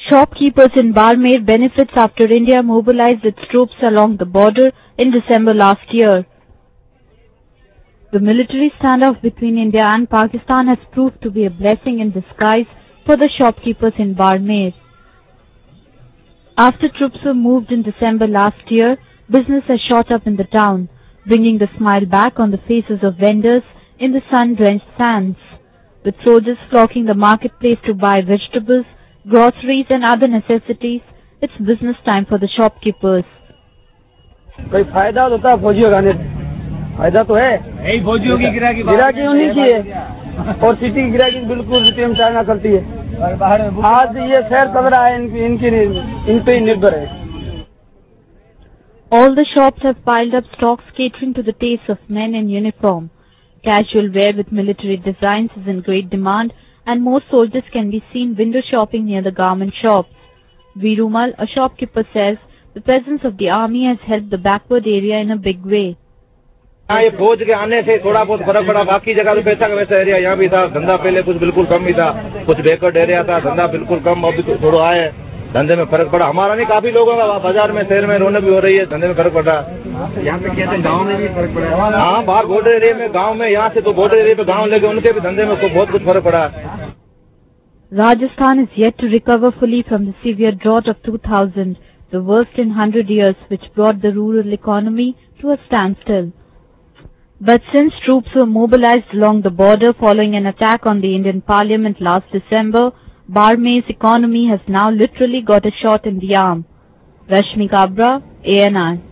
Shopkeepers in Barmer benefits after India mobilized its troops along the border in December last year. The military standoff between India and Pakistan has proved to be a blessing in disguise for the shopkeepers in Barmer. After troops were moved in December last year, business has shot up in the town, bringing the smile back on the faces of vendors in the sun-drenched sands. With soldiers flocking the marketplace to buy vegetables, groceries and other necessities, it's business time for the shopkeepers. कोई फायदा होता है फौजियों का? फायदा तो है, यही फौजियों की गिराकी उन्हीं की है और सिटी की गिराकी बिल्कुल रिटेम चाइना करती है। आज ये शहर चल रहा है इन पे ही निर्भर है। All the shops have piled up stocks catering to the tastes of men in uniform. Casual wear with military designs is in great demand, and more soldiers can be seen window shopping near the garment shops. Virumal, a shopkeeper, says the presence of the army has helped the backward area in a big way. ये फौज के आने से थोड़ा बहुत फर्क पड़ा, बाकी जगह तो पैसा का वैसा एरिया यहाँ भी था, धंधा पहले कुछ बिल्कुल कम ही था, कुछ बैकवर्ड एरिया था, धंधा बिल्कुल कम, अभी तो थोड़ा आए, धंधे में फर्क पड़ा। हमारा नहीं, काफी लोगों का बाजार में शहर में रौनक भी हो रही है, धंधे में फर्क पड़ा। यहाँ पे कहते हैं गाँव में भी फर्क पड़ा। हाँ, बाहर बॉर्डर एरिया में गाँव में, यहाँ से तो बॉर्डर एरिया पे गाँव लेके उनके भी धंधे में बहुत कुछ फर्क पड़ा। Rajasthan is yet to recover fully from the severe drought of 2000, the worst in 100 years, which brought the rural economy to a standstill. But since troops were mobilized along the border following an attack on the Indian Parliament last December, Barmer's economy has now literally got a shot in the arm. Rashmi Kabra, ANI.